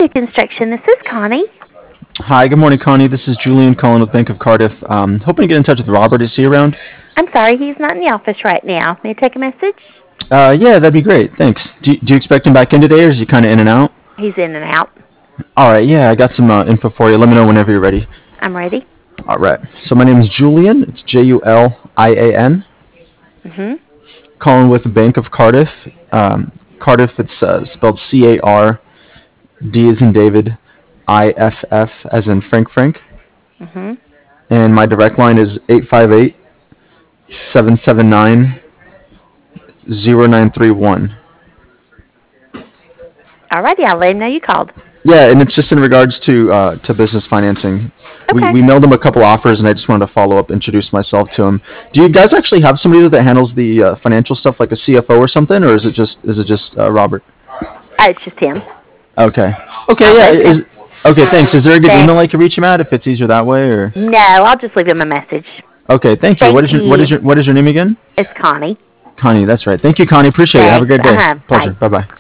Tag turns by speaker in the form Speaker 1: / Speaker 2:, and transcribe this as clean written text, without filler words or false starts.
Speaker 1: Construction. This is Connie.
Speaker 2: Hi, good morning, Connie. This is Julian calling with Bank of Cardiff. Hoping to get in touch with Robert. Is he around?
Speaker 1: I'm sorry, he's not in the office right now. May I take a message?
Speaker 2: Yeah, that'd be great. Thanks. Do you expect him back in today, or is he kind of in and out?
Speaker 1: He's in and out.
Speaker 2: All right, yeah, I got some info for you. Let me know whenever you're ready.
Speaker 1: I'm ready.
Speaker 2: All right. So my name is Julian. It's Julian.
Speaker 1: Mm-hmm.
Speaker 2: Calling with Bank of Cardiff. Cardiff, it's spelled Card, D as in David, IFF as in Frank.
Speaker 1: Mm-hmm.
Speaker 2: And my direct line is 858-779-0931.
Speaker 1: Alrighty, I'll let him know you called.
Speaker 2: Yeah, and it's just in regards to business financing. We
Speaker 1: Okay.
Speaker 2: we mailed him a couple offers, and I just wanted to follow up, introduce myself to him. Do you guys actually have somebody that handles the financial stuff, like a CFO or something, or is it just Robert?
Speaker 1: It's just him.
Speaker 2: Okay.
Speaker 1: I'll
Speaker 2: Okay. Yeah.
Speaker 1: let him know.
Speaker 2: Okay. Thanks. Is there a good email
Speaker 1: Thanks.
Speaker 2: I can reach him at if it's easier that way, or?
Speaker 1: No, I'll just leave him a message.
Speaker 2: Okay. Thank you. What
Speaker 1: Thank
Speaker 2: is your what is
Speaker 1: you.
Speaker 2: your what is your name again?
Speaker 1: It's Connie.
Speaker 2: Connie. That's right. Thank you, Connie. Appreciate it. Have a
Speaker 1: Thanks.
Speaker 2: great day.
Speaker 1: Bye.
Speaker 2: Pleasure. Bye bye.